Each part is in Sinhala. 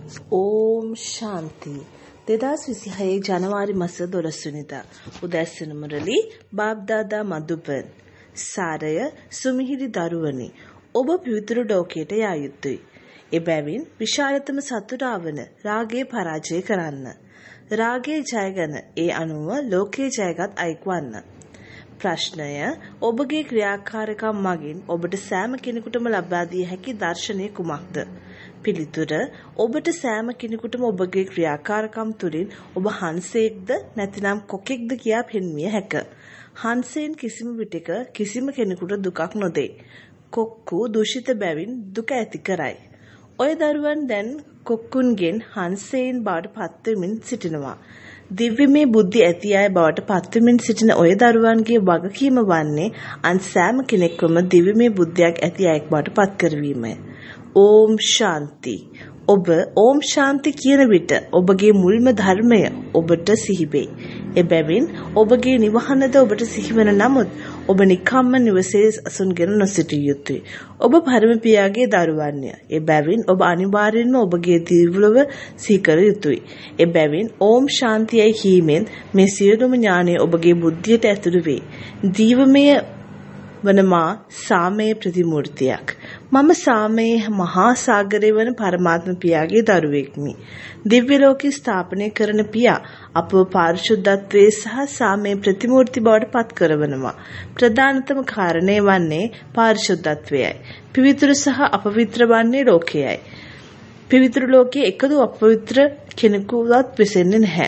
ඕම් ශාන්ති 2026 ජනවාරි මාස 12 වෙනිදා උදැසන මුරලි බාබ්දාදා මදුපන් සාරය සුමිහිරි දරුවනි ඔබ පිවිතුරු ලෝකයට යා යුතුයි. එබැවින් විශාලතම සතුටා වන රාගය පරාජය කරන්න. රාගයේ ජයගෙන ඒ අනුව ලෝකයේ ජයගත් අයෙක් වන්න. ප්‍රශ්නය ඔබගේ ක්‍රියාකාරකම් මගින් ඔබට සෑම කෙනෙකුටම ලබා දිය හැකි දර්ශනය කුමක්ද? පිළිතුර ඔබට සෑම කෙනෙකුටම ඔබගේ ක්‍රියාකාරකම් තුළින් ඔබ හංසයෙක්ද නැතිනම් කොකෙක්ද කියා පෙන්විය හැක. හංසයෙන් කිසිම විටක කිසිම කෙනෙකුට දුකක් නොදේ. කොක්කු දූෂිත බැවින් දුක ඇති කරයි. ඔය දරුවන් දැන් කොක්කුන්ගෙන් හංසයෙන් බවට පත්වෙමින් සිටිනවා. දිව්‍යමය බුද්ධි ඇති අය බවට පත්වෙමින් සිටින ඔය දරුවන්ගේ වගකීම වන්නේ අන් සෑම කෙනෙක්වම දිව්‍යමය බුද්ධියක් ඇති අයෙක් බවට පත් කරවීමය. ඕම් ශාන්ති. ඔබ ඕම් ශාන්ති කියන විට ඔබගේ මුල්ම ධර්මය ඔබට සිහිවෙයි. එබැවින් ඔබගේ නිවහනද ඔබට සිහිවන නමුත් ඔබ නිකම්ම නිවසේ අසුන්ගෙන නොසිටිය යුතුයි. ඔබ පරම පියාගේ දරුවන්ය. එබැවින් ඔබ අනිවාර්යෙන්ම ඔබගේ දිව්‍යලොව සිහිකර යුතුයි. එබැවින් ඕම් ශාන්තියයි කීමෙන් මේ සියලුම ඥානය ඔබගේ බුද්ධියට ඇතුළු වේ. දීවමය වනමා සාමයේ ප්‍රතිමූර්තියක්. මම සාමයේ මහා සාගරය වන පරමාත්ම පියාගේ දරුවෙක්මි. දිව්‍ය ලෝකේ ස්ථාපනය කරන පියා අපව පාරිශුද්ධත්වයේ සහ සාමයේ ප්‍රතිමූර්ති බවට පත් කරවනවා. ප්‍රධානතම කාරණය වන්නේ පාරිශුද්ධත්වයයි. පිවිතුරු සහ අපවිත්‍ර වන්නේ ලෝකයයි. පිවිතුරු ලෝකයේ එකදු අපවිත්‍ර කෙනෙකුවත් වෙසෙන්නේ නැහැ.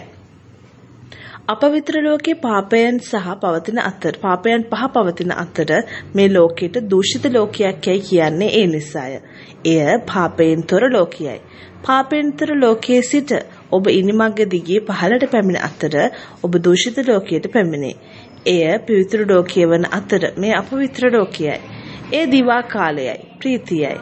අපවිත්‍ර ලෝකේ පාපයන් පහ පවතින අතර මේ ලෝකයට දූෂිත ලෝකයක් යයි කියන්නේ ඒ නිසාය. එය පාපයෙන් තොර ලෝකයයි. පාපයෙන් තොර ලෝකයේ සිට ඔබ ඉනිමග්ග දිගේ පහළට පැමිණ අතර ඔබ දූෂිත ලෝකයට පැමිණේ. එය පවිත්‍ර ලෝකයේ වන අතර මේ අපවිත්‍ර ලෝකයයි. ඒ දිවා කාලයයි, ප්‍රීතියයි.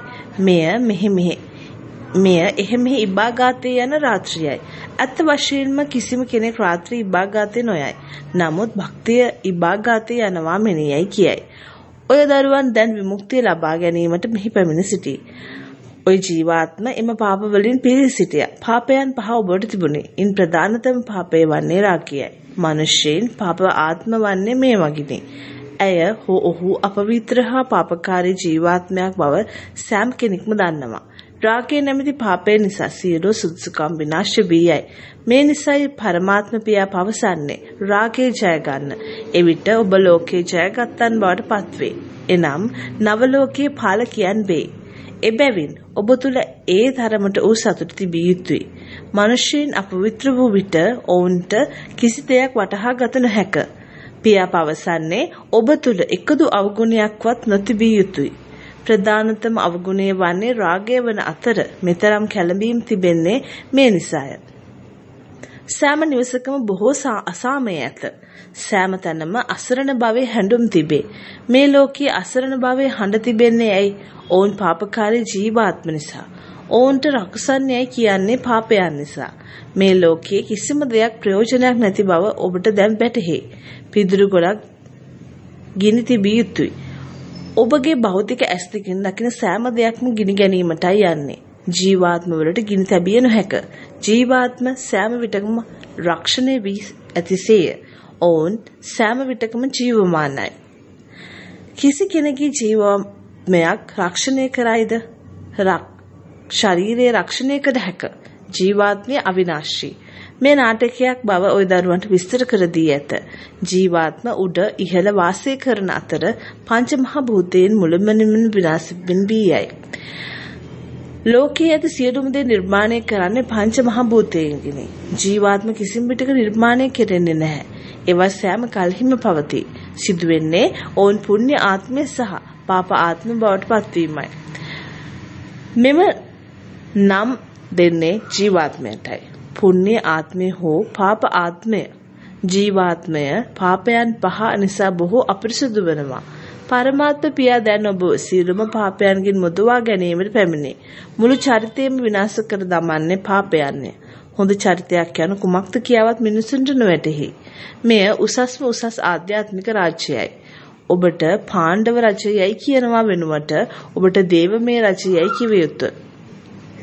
මෙය එහෙ ඉබාගාතේ යන රාත්‍රියයි. ඇත්ත වශයෙන්ම කිසිම කෙනෙක් රාත්‍රී ඉබාගාතේ නොයයි. නමුත් භක්තිය ඉබාගාතේ යනවා මෙනෙයයි කියයි. ඔය දරුවන් දැන් විමුක්තිය ලබා ගැනීමට මෙහි පැමිණ සිටී. ඔය ජීවාත්ම එම පාප වලින් පිරී සිටියා. පාපයන් පහ ඔබට තිබුණේ. ඉන් ප්‍රධානතම පාපය වන්නේ රාගයයි. මිනිසෙයින් පාප ආත්ම වන්නේ මේ වගිනේ. ඇය ඔහු අපවිත්‍ර හා පාපකාරී ජීවාත්මයක් බව සෑම කෙනෙක්ම දන්නවා. රාගය නැමැති පාපය නිසා සියලු සුදුසුකම් විනාශ වී යයි. මේ නිසායි පරමාත්ම පියා පවසන්නේ රාගය ජය ගන්න. එවිට ඔබ ලෝකේ ජයගත්තන් බවට පත්වේ. එනම් නව ලෝකයේ පාලකයන් වේ. එබැවින් ඔබ තුල ඒ තරමට වූ සතුට තිබිය යුතුයි. මිනිසෙයින් අපවිත්‍ර වූ විට ඔවුන්ට කිසි දෙයක් වටහා ගත නොහැක. පියා පවසන්නේ ඔබ තුල එකදු අවගුණයක්වත් නොතිබිය යුතුයි. ප්‍රධානතම අවගුණය වන්නේ රාගය වන අතර මෙතරම් කැළඹීම් තිබෙන්නේ මේ නිසාය. සෑම නිවසකම බොහෝ අසාමය ඇත. සෑම තැනම අසරණ භවයේ හැඬුම් තිබේ. මේ ලෝකයේ අසරණ භවයේ හඬ තිබෙන්නේ ඇයි? ඔවුන් පාපකාරී ජීවාත්ම නිසා. ඔවුන්ට රකුසන්නේයි කියන්නේ පාපයන් නිසා. මේ ලෝකයේ කිසිම දෙයක් ප්‍රයෝජනයක් නැති බව ඔබට දැන් වැටහේ. පිදුරු ගොඩක් ගිනි තිබිය යුතුයි. ඔබගේ භෞතික ඇස් දෙකින් දකින සෑම දෙයක්ම ගිනි ගැනීමටයි යන්නේ. ජීවාත්ම වලට ගිනි තැබිය නොහැක. ජීවාත්ම සෑම විටකම රක්ෂණය වී ඇතිසේය. ඔවුන් සෑම විටකම ජීවමානයි. කිසි කෙනෙකුගේ ජීවමයක් රක්ෂණය කරයිද? ශරීරයේ රක්ෂණය කළ හැක. ජීවාත්මය අවිනාශී. මේ නාටකයක් බව ওই දරුවන්ට විස්තර කර දී ඇත. ජීවාත්ම උඩ ඉහළ වාසය කරන අතර පංච මහ භූතයන් මුළුමනින්ම විනාශ වී යයි. ලෝකයේ ඇති සියලුම දේ නිර්මාණය කරන්නේ පංච මහ භූතයන්ගිනි. ජීවාත්ම කිසිම විටක නිර්මාණය කෙරෙන්නේ නැහැ. ඒවා සෑම කල්හිම පවතී. සිදුවෙන්නේ ඔවුන් පුණ්‍ය ආත්මය සහ පාප ආත්ම බවට පත්වීමයි. මෙම නම් දෙන්නේ ජීවාත්මයටයි. පුණ්‍ය ආත්මය හෝ පාප ආත්මය. ජීවාත්මය පාපයන් පහ නිසා බොහෝ අපිරිසුදු වෙනවා. පරමාත්ම පියා දැන් ඔබ සියලුම පාපයන්ගෙන් මුදවා ගැනීමට පැමිණේ. මුළු චරිතයම විනාශ කර දමන්නේ පාපයන්ය. හොඳ චරිතයක් යන කුමක්ද කියාවත් මිනිසුන්ට නොවැටහි. මෙය උසස්ම උසස් ආධ්‍යාත්මික රාජ්‍යයයි. ඔබට පාණ්ඩව රජයයි කියනවා වෙනුවට ඔබට දේවමය රජයයි කිව යුතුය.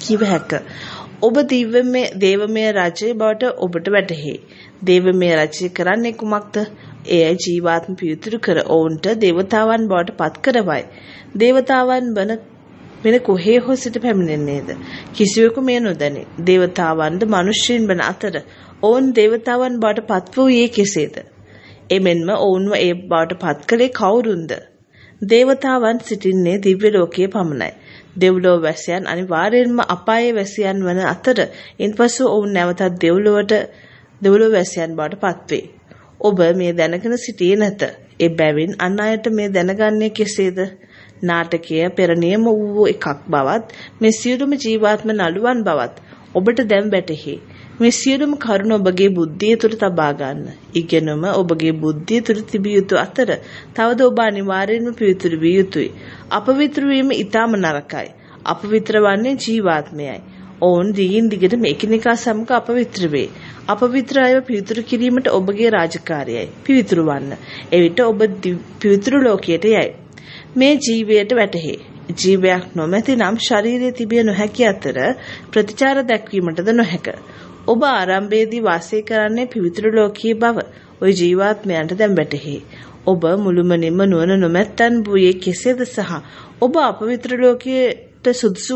කිව හැක. ඔබ දේවමය රජය බවට ඔබට වැටහි. දේවමය රජය කරන්නේ කුමක්ද? එය ජීවාත්ම පිවිතුරු කර ඔවුන්ට දේවතාවන් බවට පත් කරවයි. දේවතාවන් වෙන කොහේ හෝ සිට පැමිණෙන්නේද? කිසිවෙකු මෙය නොදනි. දේවතාවන්ද මනුෂ්‍යයන් වන අතර ඔවුන් දේවතාවන් බවට පත් වූයේ කෙසේද? එමෙන්ම ඔවුන්ව ඒ බවට පත් කළේ කවුරුන්ද? දේවතාවන් සිටින්නේ දිව්‍ය ලෝකයේ පමණයි. දෙව්ලොව වැසියන් අනිවාර්යයෙන්ම අපායේ වැසියන් වන අතර ඉන්පසු ඔවුන් නැවතත් දෙව්ලොව වැසියන් බවට පත්වේ. ඔබ මේ දැනගෙන සිටියේ නැත. එබැවින් අන් අයට මේ දැනගන්නේ කෙසේද? නාටකය පෙර නියම වූ එකක් බවත් මේ සියලුම ජීවාත්ම නළුවන් බවත් ඔබට දැන් වැටහි. මේ සියලුම කරුණ ඔබගේ බුද්ධිය තුළ තබා ගන්න. ඉගෙනුම ඔබගේ බුද්ධිය තුළ තිබිය යුතු අතර තවද ඔබ අනිවාර්යයෙන්ම පිවිතුරු විය යුතුයි. අපවිත්‍ර වීම ඊටම නරකයි. අපවිත්‍ර වන්නේ ජීවාත්මයයි. ඔවුන් දිගින් දිගටම එකිනෙකා සමග අපවිත්‍ර වේ. අපවිත්‍ර අයව පිවිතුරු කිරීමට ඔබගේ රාජකාරියයි. පිවිතුරු වන්න. එවිට ඔබ පිවිතුරු ලෝකයට යයි. මේ ජීවයට වැටහි. ජීවයක් නොමැති නම් ශරීරයේ තිබිය නොහැකි අතර ප්‍රතිචාර දැක්වීමටද නොහැක. ඔබ ආරම්භයේදී වාසය කරන්නේ පිවිතුරු ලෝකයේ බව ওই ජීවාත්මයන්ට දැන් වැටහි. ඔබ මුළුමනින්ම නුවණ නොමැත්තන් වූයේ කෙසේද සහ ඔබ අපවිත්‍ර ලෝකයට සුදුසු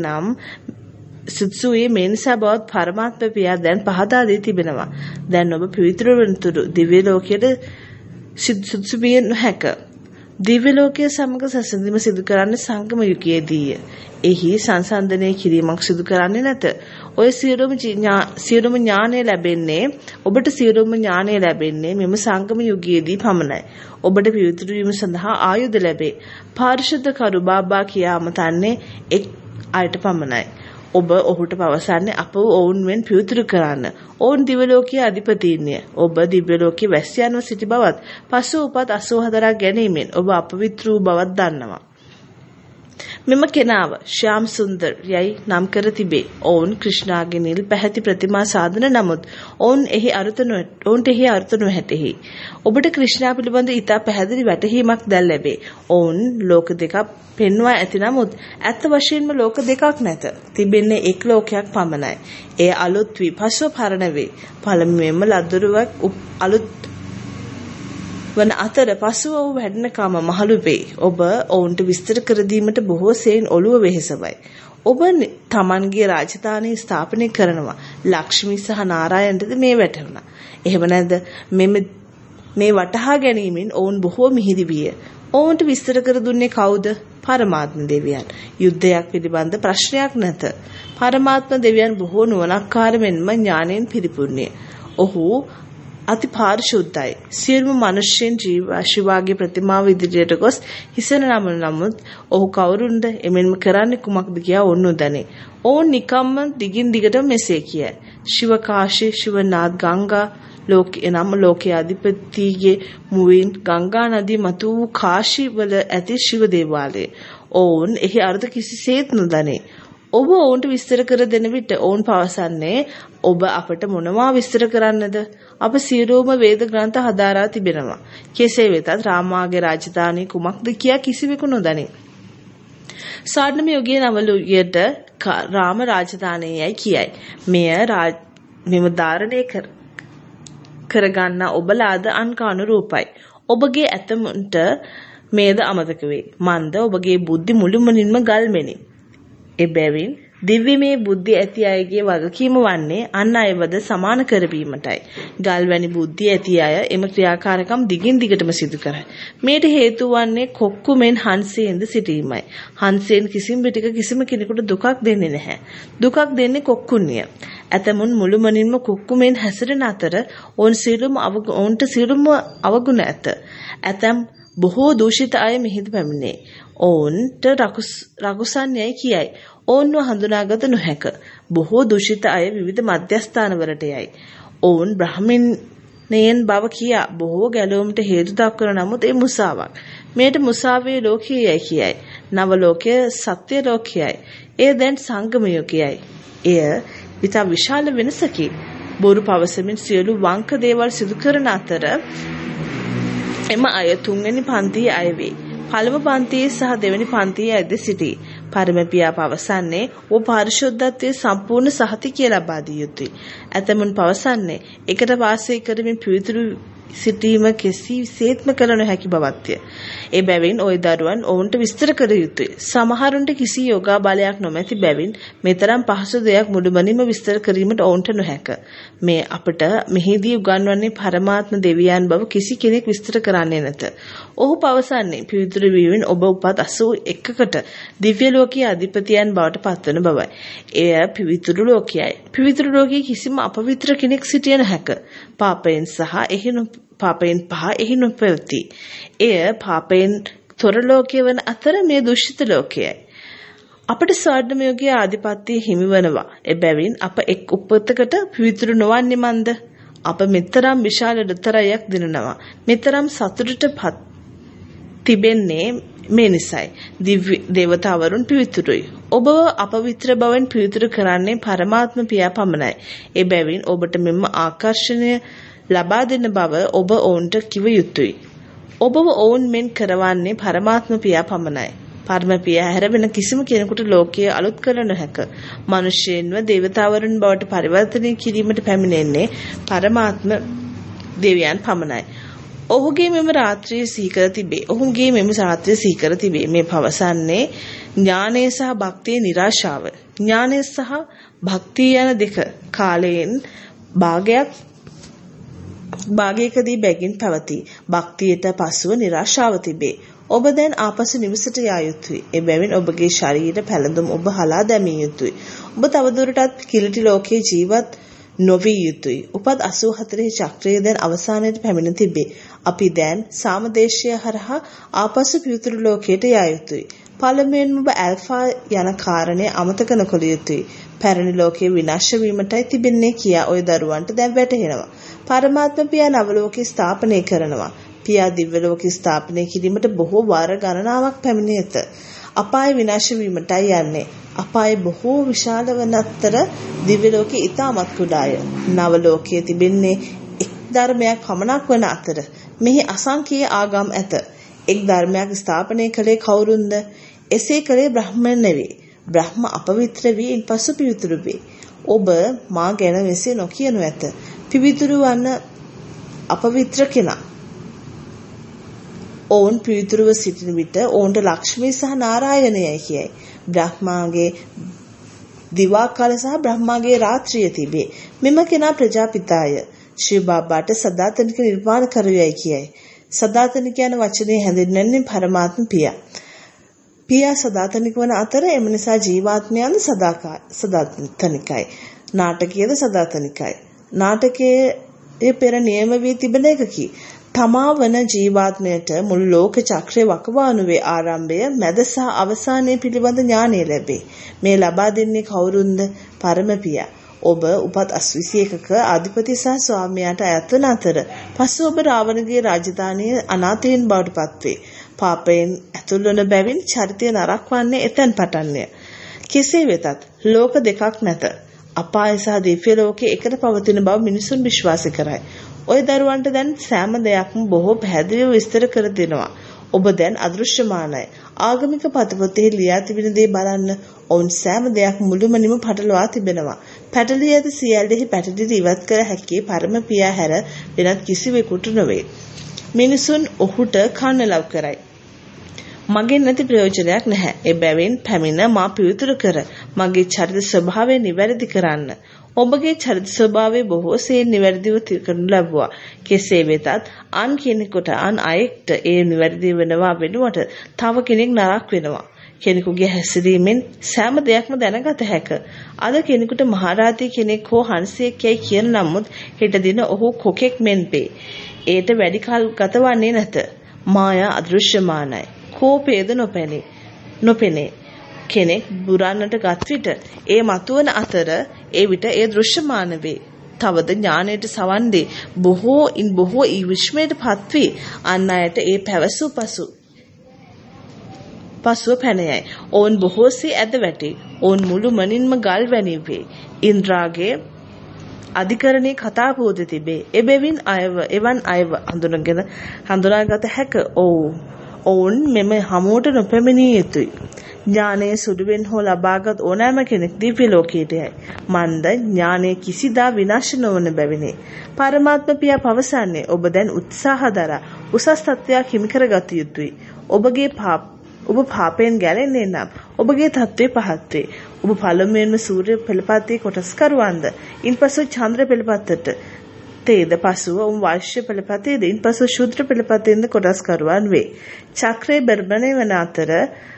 වූයේ මේ නිසා බවත් පරමාත්ම පියා දැන් පහදා දී තිබෙනවා. දැන් ඔබ පිවිතුරු වනතුරු දිව්‍ය ලෝකයට සුදුසු විය නොහැක. දිව්‍ය ලෝකයේ සමග සසඳීම සිදු කරන්නේ සංගම යුගයේදීය. එහි සංසන්දනය කිරීමක් සිදු කරන්නේ නැත. ඔය සියලුම ඥානය ලැබෙන්නේ ඔබට සියලුම ඥානය ලැබෙන්නේ මෙම සංගම යුගයේදී පමණයි. ඔබට පිවිතුරු වීම සඳහා ආයුධ ලැබේ. පාරිශුද්ධ කරු බාබා කියාම තන්නේ එක් අයට පමණයි. ඔබ ඔහුට පවසන්නේ අප ඔවුන් මෙන් පිවිතුරු කරන්න. ඔවුන් දිව්‍ය ලෝකයේ අධිපතීන්ය. ඔබ දිව්‍ය ලෝකයේ වැසියන්ව සිටි බවත් පසු උපත් 84 ගැනීමෙන් ඔබ අපවිත්‍ර වූ බවත් දන්නවා. මෙම කෙනාව ශ්‍යාම් සුන්දර් යයි නම් කර තිබේ. ඔවුන් ක්‍රිෂ්ණාගේ නිල් පැහැති ප්‍රතිමා සාදන නමුත් ඔවුන්ට එහි අරුත නොහැටෙහි. ඔබට ක්‍රිෂ්ණා පිළිබඳ ඉතා පැහැදිලි වැටහීමක් දැන් ලැබේ. ඔවුන් ලෝක දෙකක් පෙන්වා ඇති නමුත් ඇත්ත වශයෙන්ම ලෝක දෙකක් නැත. තිබෙන්නේ එක් ලෝකයක් පමණයි. එය අලුත් වී පසුව පරණ වේ. පළමුවෙන්ම ලද්දරුවක් අලුත් වන අතර පසුව ඔහු වැඩෙනකම මහලු වේ. ඔබ ඔවුන්ට විස්තර කර දීමට බොහෝ සෙයින් ඔළුව වෙහෙසවයි. ඔබ තමන්ගේ රාජධානිය ස්ථාපනය කරනවා. ලක්ෂ්මී සහ නාරායණටද මේ වැටහුණා. එහෙම නැද්ද? මේ වටහා ගැනීමෙන් ඔවුන් බොහෝ මිහිරි විය. ඔවුන්ට විස්තර කර දුන්නේ කවුද? පරමාත්ම දෙවියන්. යුද්ධයක් පිළිබඳ ප්‍රශ්නයක් නැත. පරමාත්ම දෙවියන් බොහෝ නුවණක්කාර මෙන්ම ඥාණයෙන් පිරිපුන්නේ. ඔහු අති පාරිශුද්ධයි. සියලුම මනුෂ්‍යයන් ශිවාගේ ප්‍රතිමාව ඉදිරියට ගොස් හිසන නමුත් ඔහු කවුරුන්ද? එමෙන්ම කරන්නේ කුමක්ද කියා ඔවුන් නොදනී. ඔවුන් නිකම්ම දිගින් දිගටම මෙසේ කියයි. ශිව කාශී ශිවනාත් ගංගා ලෝකයේ අධිපතිගේ මුවින් ගංගා නදී මතු වූ කාශී වල ඇති ශිව දේවාලය. ඔවුන් එහි අර්ථ කිසිසේත් නොදනී. ඔබ ඔවුන්ට විස්තර කර දෙන විට ඔවුන් පවසන්නේ ඔබ අපට මොනවා විස්තර කරන්නද? අප සියලුම වේද ග්‍රන්ථ හදාරා තිබෙනවා. කෙසේ වෙතත් රාමාගේ රාජධානිය කුමක්ද කියා කිසිවෙකු නොදනී. ස්වර්ණම යුගයේ නව යුගයට රාම රාජධානියයි කියයි. මෙම ධාරණය කරගන්න ඔබලාද අන්කානු රූපයි. ඔබගේ ඇතමුන්ට මේද අමතක වේ. මන්ද ඔබගේ බුද්ධි මුළුමනින්ම ගල්මෙනි. එබැවින් දිව්‍යමය බුද්ධිය ඇති අයගේ වගකීම වන්නේ අන් අයවද සමාන කරවීමටයි. ගල්වැනි බුද්ධිය ඇති අය එම ක්‍රියාකාරකම් දිගින් දිගටම සිදු කරයි. මේට හේතු වන්නේ කොක්කු මෙන් හංසයෙන්ද සිටීමයි. හංසයෙන් කිසිම විටක කිසිම කෙනෙකුට දුකක් දෙන්නේ නැහැ. දුකක් දෙන්නේ කොක්කුන්ය. ඇතමුන් මුළුමනින්ම කොක්කු මෙන් හැසිරෙන අතර ඔවුන්ට සියලුම අවගුණ ඇත. ඇතම් බොහෝ දූෂිත අය මෙහිද පැමිණේ. ඔවුන්ට රකුසන් යයි කියයි. ඔවුන්ව හඳුනාගත නොහැක. බොහෝ දූෂිත අය විවිධ මධ්‍යස්ථානවලට යයි. ඔවුන් බ්‍රාහ්මණයන් බව කියා බොහෝ ගැලවුමට හේතු දක්වන නමුත් ඒ මුසාවක්. මේට මුසාවේ ලෝකයයි කියයි. නව ලෝකය සත්‍ය ලෝකයයි. එය දැන් සංගම යුගයයි. එය ඉතා විශාල වෙනසකි. බොරු පවසමින් සියලු වංක දේවල් සිදු කරන අතර එම අය තුන්වෙනි පන්තියේ අය වේ. පළමු පන්තියේ සහ දෙවෙනි පන්තියේ ඇද සිටී. පරමපියා පවසන්නේ ඔබ පාරිශුද්ධත්වයේ සම්පූර්ණ සහතිකය ලබා දිය යුතුයි. ඇතමුන් පවසන්නේ එකට වාසය කරමින් පිවිතුරු සිටීම කිසිසේත්ම කළ නොහැකි බවත්ය. ඒ බැවින් ওই දරුවන් ඔවුන්ට විස්තර කර යුතුය. සමහරුන්ට කිසි යෝගා බලයක් නොමැති බැවින් මෙතරම් පහසු දෙයක් මුළුමනින්ම විස්තර කිරීමට ඔවුන්ට නොහැක. මේ අපට මෙහිදී උගන්වන්නේ පරමාත්ම දෙවියන් බව කිසි කෙනෙක් විස්තර කරන්නේ නැත. ඔහු පවසන්නේ පිවිතුරු වීමෙන් ඔබ උපත් 81කට දිව්‍ය ලෝකයේ අධිපතියන් බවට පත්වන බවයි. එය පිවිතුරු ලෝකයයි. පිවිතුරු ලෝකයේ කිසිම අපවිත්‍ර කෙනෙක් සිටිය නොහැක. පාපයෙන් පහ එහි නොපැවති. එය පාපයෙන් තොර ලෝකයේ වන අතර මේ දුෂිත ලෝකයයි. අපට ස්වර්ණමය යෝගයේ ආධිපත්‍ය හිමිවනවා. එබැවින් අප එක් උපතකට පිවිතුරු නොවන්නේ මන්ද? අප මෙතරම් විශාල දතරයක් දිනනවා. මෙතරම් සතුටටපත් තිබෙන්නේ මේ නිසයි. දේවතාවරුන් පිවිතුරුයි. ඔබව අපවිත්‍ර බවෙන් පිවිතුරු කරන්නේ පරමාත්ම පියා පමණයි. එබැවින් ඔබට මෙම ආකර්ෂණය ලබා දෙන බව ඔබ ඔවුන්ට කිව යුතුයි. ඔබව ඔවුන් මෙන් කරවන්නේ පරමාත්ම පියා පමණයි. පරම පියා හැර වෙන කිසිම කෙනෙකුට ලෝකයේ අලුත් කළ නොහැක. මිනිසෙන්ව දේවතාවරුන් බවට පරිවර්තනය කිරීමට පැමිණෙන්නේ පරමාත්ම දෙවියන් පමණයි. ඔහුගේ මෙම රාත්‍රියේ සීකර තිබේ. මේ පවසන්නේ ඥානය සහ භක්තියේ නිරාශාව. ඥානය සහ භක්තිය යන දෙක කාලයෙන් භාගයකදී බැගින් පැවතී. භක්තියට පසුව නිරාශාව තිබේ. ඔබ දැන් ආපසු නිවසට යා යුතුයි. එබැවින් ඔබගේ ශරීර පැළඳුම් ඔබ හලා දැමිය යුතුයි. ඔබ තවදුරටත් කිලිටි ලෝකයේ ජීවත් නොවිය යුතුයි. උපත් 84 චක්‍රය දැන් අවසානයට පැමිණ තිබේ. අපි දැන් සාමදේශය හරහා ආපසු පිවිතුරු ලෝකයට යා යුතුයි. පළමුවෙන්ම ඔබ ඇල්ෆා යන කාරණය අමතක නොකළ යුතුයි. පැරණි ලෝකයේ විනාශ වීමටයි තිබෙන්නේ කියා ওই දරුවන්ට දැන් වැටහෙනවා. පරමාත්ම පියා නව ලෝකේ ස්ථාපනය කරනවා. පියා දිව්‍ය ලෝකේ ස්ථාපනය කිරීමට බොහෝ වාර ගණනාවක් පැමිණ ඇත. අපාය විනාශ වීමටයි යන්නේ. අපාය බොහෝ විශාල වන අතර දිව්‍ය ලෝකේ ඉතාමත් කුඩාය. නව ලෝකයේ තිබෙන්නේ එක් ධර්මයක් පමණක් වන අතර මෙහි අසංකීය ආගම් ඇත. එක් ධර්මයක් ස්ථාපනය කළේ කවුරුන්ද? එසේ කළේ බ්‍රහ්මයන් නෙවේ. බ්‍රහ්ම අපවිත්‍ර වී ඉන්පසු පිවිතුරු වේ. ඔබ මා ගැන මෙසේ නොකියනු ඇත. පිවිතුරු වන අපවිත්‍ර කෙනා. ඔවුන් පිවිතුරුව සිටින විට ඔවුන්ට ලක්ෂ්මී සහ නාරායණයයි කියයි. බ්‍රහ්මාගේ දිවා කාල සහ බ්‍රහ්මාගේ රාත්‍රිය තිබේ. මෙම කෙනා ප්‍රජාපිතාය. ශ්‍රී බාබාට සදාතනික නිර්මාණ කරුවයි කියයි. සදාතනික යන වචනේ හැඳින්වෙන්නේ පරමාත්ම පියා. පියා සදාතනික වන අතර එම නිසා ජීවාත්මයන් සදාතනිකයි. නාටකයේද සදාතනිකයි. නාටකයේ පෙර නියම වී තිබෙන එකකි. තමා වන ජීවාත්මයට මුළු ලෝක චක්‍රයේ වකවානුවේ ආරම්භය මැද සහ අවසානයේ පිළිබඳ ඥානය ලැබේ. මේ ලබා දෙන්නේ කවුරුන්ද? පරම පියා. ඔබ උපත් 81ක අධිපති සහ ස්වාමියාට අයත් වන අතර පසු ඔබ රාවණගේ රාජධානිය අනාථයින් බවට පත්වේ. පාපයෙන් ඇතුල් වන බැවින් චරිතය නරක වන්නේ එතෙන් පටන්ය. කෙසේ වෙතත් ලෝක දෙකක් නැත. අපාය සහ දිව්‍ය ලෝකයේ එකට පවතින බව මිනිසුන් විශ්වාස කරයි. ඔය දරුවන්ට දැන් සෑම දෙයක්ම බොහෝ පැහැදිලිව විස්තර කර දෙනවා. ඔබ දැන් අදෘශ්‍යමානයි. ආගමික පතපොතේ ලියා තිබෙන දේ බලන්න. ඔවුන් සෑම දෙයක් මුළුමනින්ම පටලවා තිබෙනවා. පැටලී ඇති සියල්ලෙහි පැටලී ඉවත් කර හැකි පරම පියා හැර වෙනත් කිසිවෙකුට නොවේ. මිනිසුන් ඔහුට කන්න ලව් කරයි. මගෙන් නැති ප්‍රයෝජනයක් නැහැ. එබැවින් පැමිණ මා පිවිතුරු කර මගේ චරිත ස්වභාවය නිවැරදි කරන්න. ඔබගේ චරිත ස්වභාවය බොහෝ සෙයින් නිවැරදිව කරනු ලැබුවා. කෙසේ වෙතත් අන් කෙනෙකුට අන් අයෙක්ට ඒ නිවැරදි වෙනවා වෙනුවට තව කෙනෙක් නරක වෙනවා. කෙනෙකුගේ හැසිරීමෙන් සෑම දෙයක්ම දැනගත හැක. අද කෙනෙකුට මහරාතී කෙනෙක් හෝ හංසයෙක් යයි කියන නමුත් හෙට දින ඔහු කොකෙක් මෙන් වේ. ඒට වැඩි කල් ගතවන්නේ නැත. මායා අදෘශ්‍යමානයි. කෝපයද නොපෙනේ. කෙනෙක් බුරන්නට ගත් විට ඒ මතුවන අතර ඒ විට ඒ දෘශ්‍යමාන වේ. තවද ඥානයට සවන් දී බොහෝ විශ්මයට පත්වී අන් අයට ඒ පැවසූ පසුව පැනයයි. ඔවුන් බොහෝසේ ඇද වැටේ. ඔවුන් මුළු මනින්ම ගල් වැනි වේ. ඉන්ද්‍රාගේ අධිකරණයේ කතා පොත තිබේ. එබැවින් එවන් අයව හඳුනාගත හැක. ඔවුන් මෙම හමුවට නොපැමිණිය යුතුයි. ඥානයේ සුළුවෙන් හෝ ලබාගත් ඕනෑම කෙනෙක් දිව්‍ය ලෝකයට යයි. මන්ද ඥානයේ කිසිදා විනාශ නොවන බැවිනි. පරමාත්ම පියා පවසන්නේ ඔබ දැන් උත්සාහ දරා උසස් තත්ත්වයක් හිමි කරගත යුතුයි. ඔබ පාපයෙන් ගැලෙන්නේ නම් ඔබගේ තත්ත්වය පහත් වේ. ඔබ පළමුවෙන්ම සූර්ය පෙළපතේ කොටස්කරුවන්ද, ඉන්පසු චන්ද්‍ර පෙළපතට තේද පසුව වෛශ්‍ය පෙළපතේද, ඉන්පසු ශුද්‍ර පෙළපතේද කොටස්කරුවන් වේ. චක්‍රයේ බර්බණය වන අතර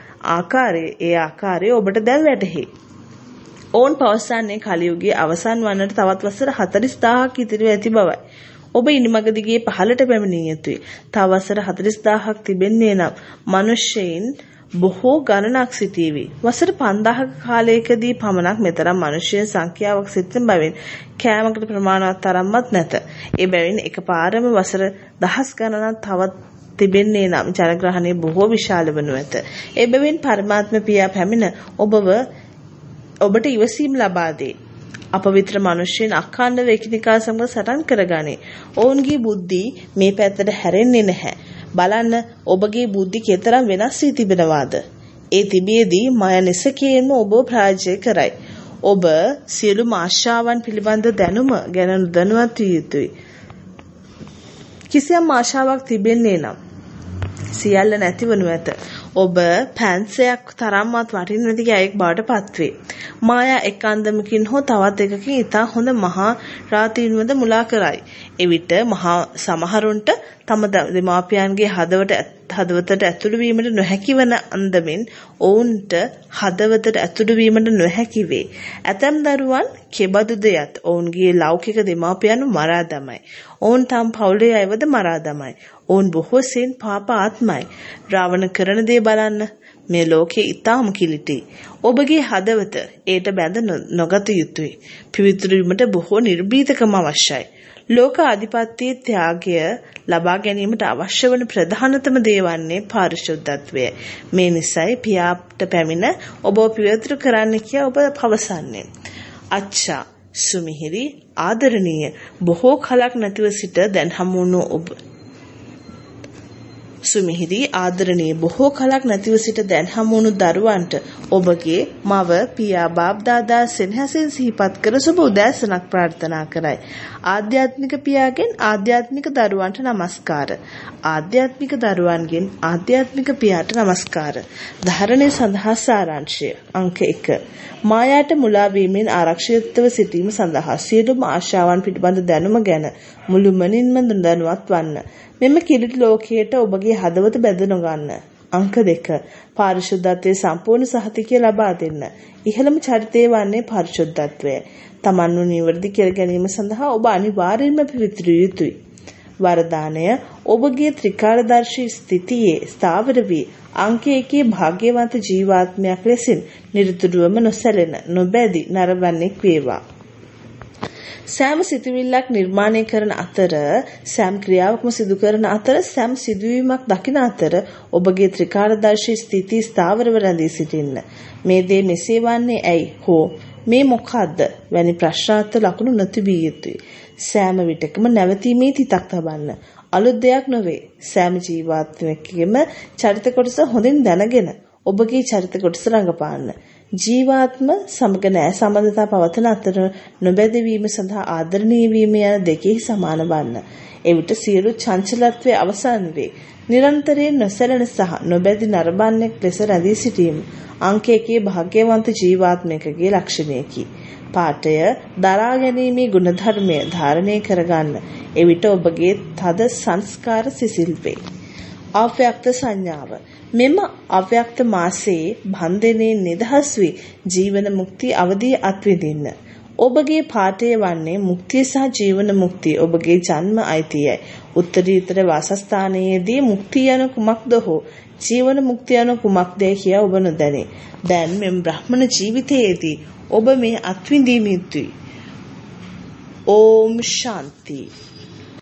ඒ ආකාරය ඔබට දැන් වැටහි. ඔවුන් පවසන්නේ කලියුගයේ අවසන් වන්නට තවත් වසර 40000ක් ඉතිරිව ඇති බවයි. ඔබ ඉනිමග දිගේ පහළට පැමිණිය යුතුයි. තව වසර 40000ක් තිබෙන්නේ නම් මිනිසෙයින් බොහෝ ගණනක් සිටීවි. වසර 5000ක කාලයකදී පමණක් මෙතරම් මිනිසෙයින් සංඛ්‍යාවක් සිටින බැවින් කෑමකට ප්‍රමාණවත් තරම්වත් නැත. ඒ බැවින් එකපාරම වසර දහස් ගණනක් තවත් තිබෙන්නේ නම් ජනග්‍රහණය බොහෝ විශාල වනු ඇත. ඒ බැවින් පරමාත්ම පියා පැමිණ ඔබට ඉවසීම ලබා දේ. අපවිත්‍ර මිනිසෙයින් අඛණ්ඩව එකිනෙකා සමග සටන් කරගනී. ඔවුන්ගේ බුද්ධි මේ පැත්තට හැරෙන්නේ නැහැ. බලන්න ඔබගේ බුද්ධි කෙතරම් වෙනස් වී තිබෙනවාද? ඒ තිබියදී මය නිසකයෙන්ම ඔබ පරාජය කරයි. ඔබ සියලුම ආශාවන් පිළිබඳ දැනුම ගැන දැනුවත් විය යුතුයි. කිසියම් ආශාවක් තිබෙන්නේ නම් සියල්ල නැතිවනු ඇත. ඔබ පැන්සයක් තරම්වත් වටින්නේ නැති ගෑයෙක් බවට පත්වේ. මායා එක් අන්දමකින් හෝ තවත් එකකින් ඉතා හොඳ මහා රාතීන්වද මුලා කරයි. එවිට සමහරුන්ට තම දෙමාපියන්ගේ හදවතට ඇතුළු වීමට නොහැකි වන අන්දමින් ඔවුන්ට හදවතට ඇතුළු වීමට නොහැකි වේ. ඇතැම් දරුවන් කෙබඳුද යත් ඔවුන්ගේ ලෞකික දෙමාපියන් මරා දමයි. ඔවුන් තම පවුලේ අයවද මරා දමයි. ඔවුන් බොහෝ සෙයින් පාප ආත්මයි. රාවණ කරන දේ බලන්න. මේ ලෝකේ ඊටාම කිලිටි. ඔබගේ හදවත ඒට බැඳ නොගත යුතුය. පිවිතුරු වීමට බොහෝ නිර්භීතකම අවශ්‍යයි. ලෝක ආධිපත්‍යයේ ත්‍යාගය ලබා ගැනීමට අවශ්‍ය වන ප්‍රධානතම දේ වන්නේ පාරිශුද්ධත්වය. මේ නිසයි පියාට පැමිණ ඔබ පිවිතුරු කරන්න කියා ඔබ පවසන්නේ. අච්චා සුමිහිරි ආදරණීය බොහෝ කලක් නැතිව සිට දැන් හමුණු ඔබ සුමිහිරි ආදරණීය බොහෝ කලක් නැතිව සිට දැන් හමුණු දරුවන්ට ඔබගේ මව පියා බාප්දාදා සෙනෙහසින් සිහිපත් කර සුබ උදෑසනක් ප්‍රාර්ථනා කරයි. ආධ්‍යාත්මික පියාගෙන් ආධ්‍යාත්මික දරුවන්ට නමස්කාර. ආධ්‍යාත්මික දරුවන්ගෙන් ආධ්‍යාත්මික පියාට නමස්කාර. ධාරණය සඳහා සාරාංශය අංක 1. මායාට මුලා වීමෙන් ආරක්ෂිතව සිටීම සඳහා සියලුම ආශාවන් පිළිබඳ දැනුම ගැන මුළුමනින්ම දැනුවත් වන්න. මෙම කිලිටි ලෝකයට ඔබගේ හදවත බැඳ නොගන්න. අංක 2. පාරිශුද්ධත්වයේ සම්පූර්ණ සහතිකය ලබා දෙන්න. ඉහළම චරිතය වන්නේ පාරිශුද්ධත්වය. තමන්ව නිවැරදි කර ගැනීම සඳහා ඔබ අනිවාර්යයෙන්ම පිවිතුරු යුතුයි. වරදානය ඔබගේ ත්‍රිකාලදර්ශී ස්ථිතියේ ස්ථාවර වී අංක 1 භාග්‍යවන්ත ජීවාත්මයක් ලෙසින් නිරතුරුවම නොසැලෙන නොබැදි නරඹන්නෙක් වේවා. සෑම සිතුවිල්ලක් නිර්මාණය කරන අතර සෑම ක්‍රියාවක්ම සිදු කරන අතර සෑම සිදුවීමක් දකින අතර ඔබගේ ත්‍රිකාලදර්ශී ස්ථිතිය ස්ථාවරව රැඳී සිටින්න. මේ දේ මෙසේ වන්නේ ඇයි හෝ මේ මොකද්ද වැනි ප්‍රශ්නාර්ථ ලකුණු නොතිබිය යුතුයි. සෑම විටකම නැවතීමේ තිතක් තබන්න. අලුත් දෙයක් නොවේ. සෑම ජීවාත්මයකම චරිත කොටස හොඳින් දැනගෙන ඔබගේ චරිත කොටස රඟපාන්න. ජීවාත්ම සමග නෑ සම්බන්ධතා පවතන අතර නොබැදවීම සඳහා ආදරණීය වීම යන දෙකෙහි සමාන වන්න. එවිට සියලු චංචලත්වයේ අවසන් වේ. නිරන්තරයෙන් නොසැලෙන සහ නොබැදි නරඹන්නෙක් ලෙස රැඳී සිටීම අංක 1 භාග්‍යවන්ත ජීවාත්මයකගේ ලක්ෂණයකි. පාඨය දරා ගැනීමේ ගුණධර්මය ධාරණය කරගන්න. එවිට ඔබගේ තද සංස්කාර සිසිල් වේ. අව්‍යක්ත සංඥාව මෙම අව්‍යක්ත මාසයේ බන්ධනයෙන් නිදහස් වී ජීවන මුක්තිය අවදී අත්විඳින්න. ඔබගේ පාඨය වන්නේ මුක්තිය සහ ජීවන මුක්තිය ඔබගේ ජන්ම අයිතියයි. උත්තරීතර වාසස්ථානයේදී මුක්තිය යන කුමක්ද හෝ ජීවන මුක්තිය යන කුමක්ද කියා ඔබ නොදැනේ. දැන් මෙම බ්‍රහ්මණ ජීවිතයේදී ඔබ මේ අත්විඳීම යුතුයි. ඕම් ශාන්ති.